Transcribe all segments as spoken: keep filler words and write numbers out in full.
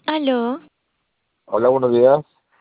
Aló, Hola, buenos días.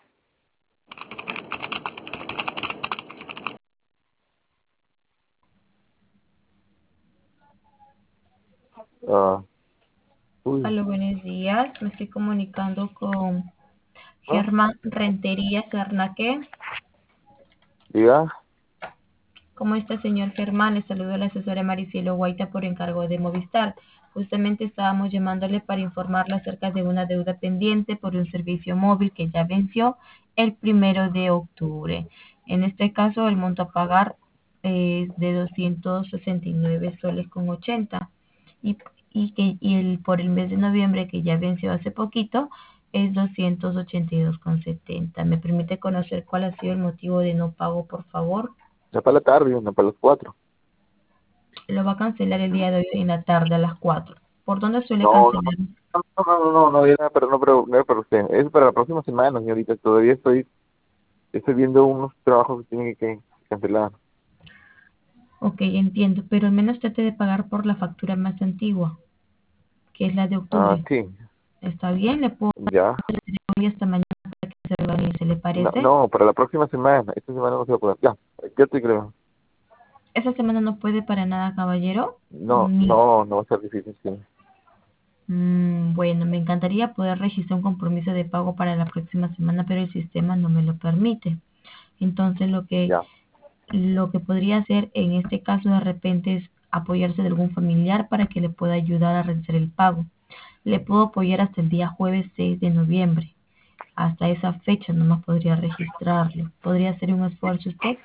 Ah, uy, Hola, buenos días. Me estoy comunicando con ¿ah? Germán Rentería Cernaque. Diga. ¿Cómo está, señor Germán? Le saludo a la asesora Maricielo Guaita por encargo de Movistar. Justamente estábamos llamándole para informarle acerca de una deuda pendiente por un servicio móvil que ya venció el primero de octubre. En este caso, el monto a pagar es de doscientos sesenta y nueve soles con ochenta y, y, que, y el, por el mes de noviembre, que ya venció hace poquito, es doscientos ochenta y dos con setenta. ¿Me permite conocer cuál ha sido el motivo de no pago, por favor? Ya para la tarde, no para las cuatro. Lo va a cancelar el día de hoy en la tarde a las cuatro. ¿Por dónde suele No, no, cancelar? no, no, no, no, no, era para, no, pero, no era para usted. Es para la próxima semana, señorita. Todavía estoy, estoy viendo unos trabajos que tienen que, que cancelar. Ok, entiendo, pero al menos trate de pagar por la factura más antigua, que es la de Ah, octubre. sí, ¿Está bien? ¿Le puedo ya. decir hoy hasta mañana para que se organice? ¿Le No, parece? no, para la próxima semana. Esta semana no se va a poder. Ya, ya te creo. ¿Esa semana no puede para nada, caballero? No, Ni- no, no va a ser difícil, sí. Mm, bueno, me encantaría poder registrar un compromiso de pago para la próxima semana, pero el sistema no me lo permite. Entonces, lo que Ya. Lo que podría hacer en este caso de repente es apoyarse de algún familiar para que le pueda ayudar a realizar el pago. Le puedo apoyar hasta el día jueves seis de noviembre. Hasta esa fecha nomás podría registrarlo. ¿Podría hacer un esfuerzo usted?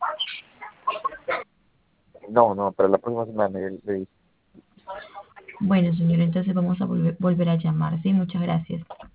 No, no, para la próxima semana. el- el- Bueno, señor, entonces vamos a volver, volver a llamar. Sí, muchas gracias.